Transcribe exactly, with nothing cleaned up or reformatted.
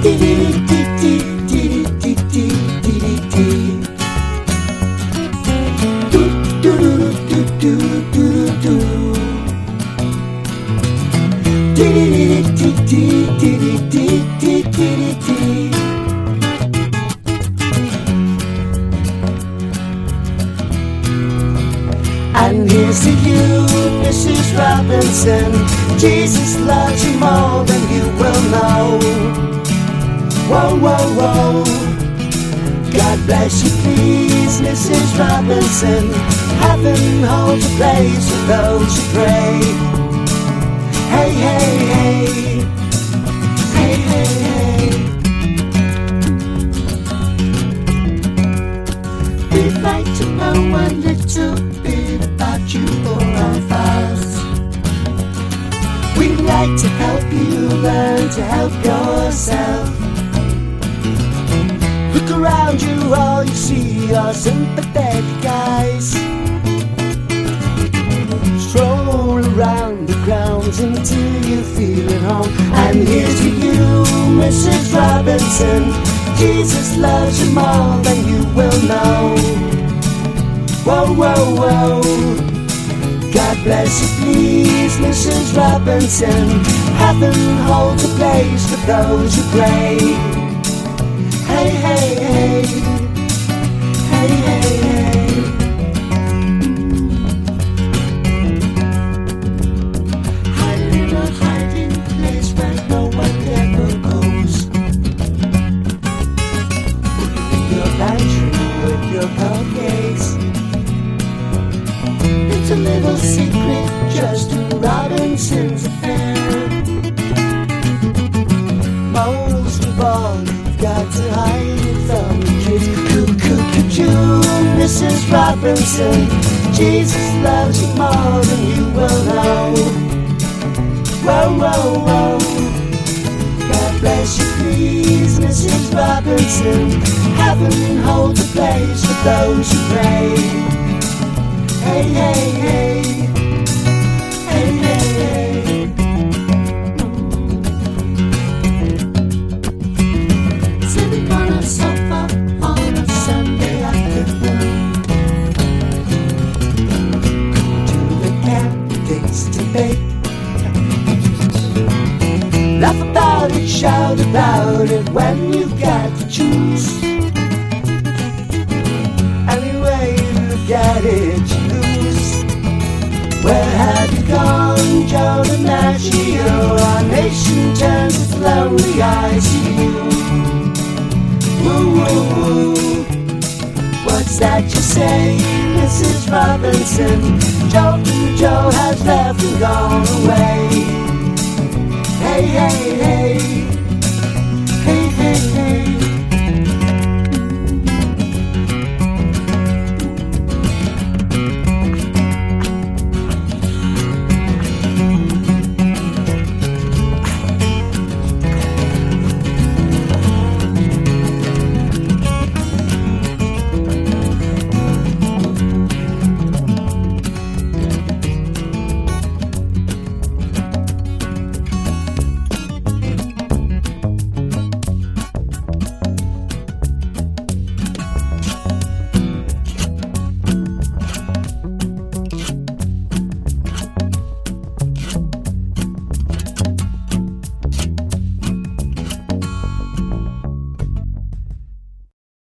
And here's to you, Missus Robinson. Jesus loves you more than you will know. Whoa, whoa, whoa. God bless you, please, Missus Robinson. Heaven holds a place for those who pray. Hey, hey, hey. Hey, hey, hey. We'd like to know a little bit about you or our files. We'd like to help you learn to help yourself. Look around you, all you see are sympathetic eyes. Stroll around the grounds until you feel at home. And here's to you, Missus Robinson. Jesus loves you more than you will know. Whoa, whoa, whoa. God bless you, please, Missus Robinson. Heaven holds a place for those who pray. Hey, hey, hey. Hey, hey, hey. Hide in a hiding place where no one ever goes. Your pantry with your cupcakes. It's a little secret just to Robinson's affair. Most of all, you've got to hide it from the kids. Coo-coo-coo-coo, Missus Robinson. Jesus loves you more than you will know. Whoa, whoa, whoa. God bless you, please, Missus Robinson. Heaven holds a place for those who pray. Hey, hey, hey. Hey, hey, hey. Sitting on a sofa on a Sunday afternoon. To the candidates debate. Laugh about it, shout about it when you've got to choose. Anyway you look at it, you lose. Where have you gone, Joe DiMaggio? Our nation turns its lonely eyes to you. Woo, woo, woo. What's that you say, Missus Robinson? Jolton Joe has left and gone away. Hey, hey, hey. Hey, hey, hey.